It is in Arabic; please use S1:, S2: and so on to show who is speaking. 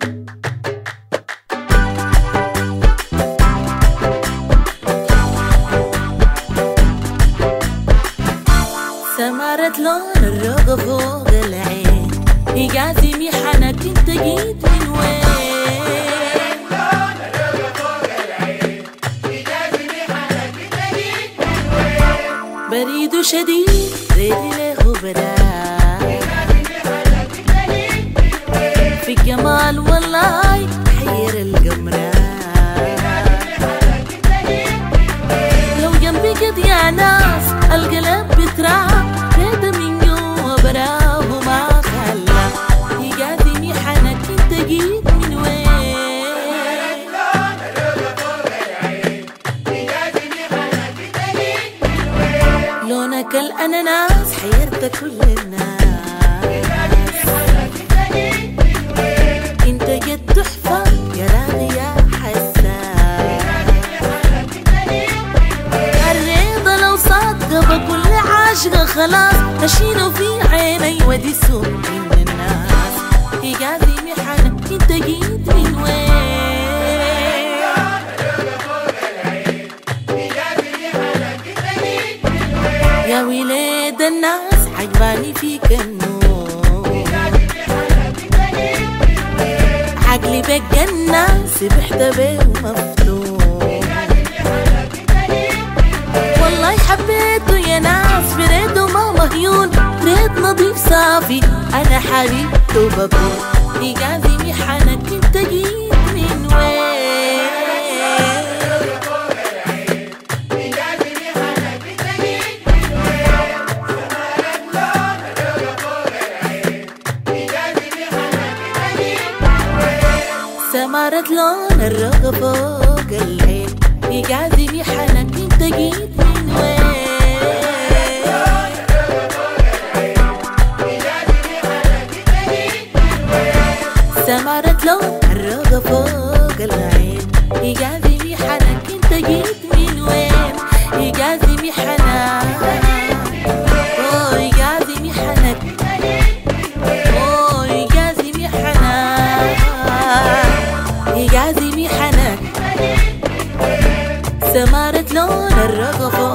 S1: سمرت لون الرضا فوق العين، يقاسي ميحنك انت جيت من وين؟ لون الرضا فوق العين، يقاسي ميحنك انت جيت من وين؟ بريد شديد ريدي له براد، يقاسي ميحنك انت جيت من وين؟ في الجمال والله حير القمران، يقاسي ميحنك انت جيت من وين؟ لو جنبي قد يا ناس القلب بترعب، ريده من جوا براه ما خلى، يقاسي ميحنك انت جيت من وين؟ لون الرضا فوق العين، يقاسي ميحنك انت جيت من وين؟ لونك الاناناس حيرت كل الناس، يقاسي ميحنك انت جيت من وين؟ انت جد تحفة يا راغي يا حساس، يقاسي ميحنك انت جيت من وين؟ الرضا لو صادقة بكل عاشقة خلاص، هشيله في عيني ودي سوق من الناس، يقاسي ميحنك انت جيت من وين؟ لون الرضا فوق العين، يقاسي ميحنك انت جيت من وين؟ يا ولاد الناس عجباني فيك النور، يقاسي ميحنك انت جيت من وين؟ عقلي بجنة سبحت بيه ومفتون، يقاسي ميحنك انت جيت من وين؟ والله حبيته يا ناس بريده ما مهيون، ريد نظيف صافي انا حبيبته بكون، يقاسي ميحنك انت جيت من وين؟ فوق العين، يقاسي ميحنك انت جيت من وين؟ سمرت لون الرضا فوق العين، يقاسي ميحنك انت جيت من وين؟ سمرت لون الرضا فوق العين، يقاسي ميحنك انت جيت من وين؟ يقاسي ميحنك، اوه يقاسي ميحنك، اوه يقاسي ميحنك، يقاسي ميحنك. سمرت لون الرضا فوق